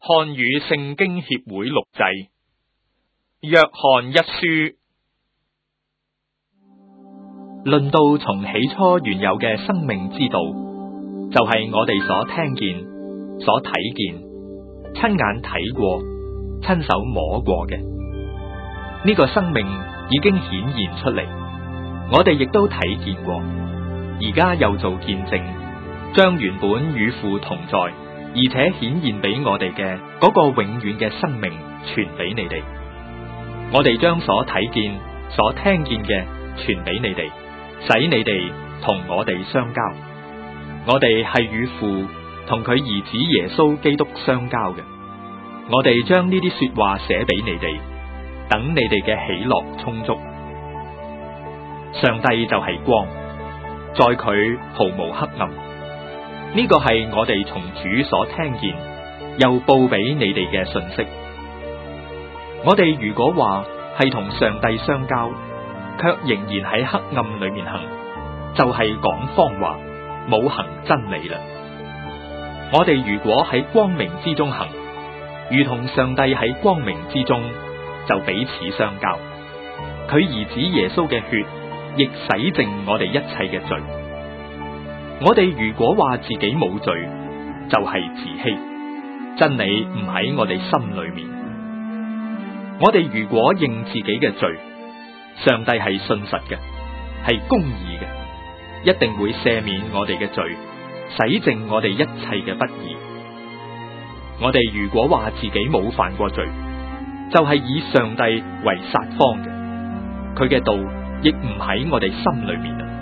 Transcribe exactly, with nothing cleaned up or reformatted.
漢語聖經協會錄製，約翰一書。論到從起初原有嘅生命之道，就係、是、我哋所聽見、所睇見、親眼睇過、親手摸過嘅呢、這個生命已經顯現出嚟，我哋亦都睇見過，而家又做見證，將原本與父同在，而且顯現俾我哋嘅嗰個永遠嘅生命傳俾你哋。我哋將所睇見、所聽見嘅傳俾你哋，使你哋同我哋相交。我哋係與父同佢兒子耶穌基督相交嘅。我哋將呢啲說話寫俾你哋，等你哋嘅喜樂充足。上帝就係光，在佢毫無黑暗。呢個係我哋從主所聽見，又報俾你哋嘅信息。我哋如果話係同上帝相交，卻仍然喺黑暗裏面行，就係講謊話，冇行真理啦。我哋如果喺光明之中行，如同上帝喺光明之中，就彼此相交。佢兒子耶穌嘅血亦洗淨我哋一切嘅罪。我哋如果話自己冇罪，就係自欺，真理唔喺我哋心裏面。我哋如果認自己嘅罪，上帝係信實嘅，係公義嘅，一定會赦免我哋嘅罪，洗淨我哋一切嘅不義。我哋如果話自己冇犯過罪，就係以上帝為撒謊嘅，佢嘅道亦唔喺我哋心裏面。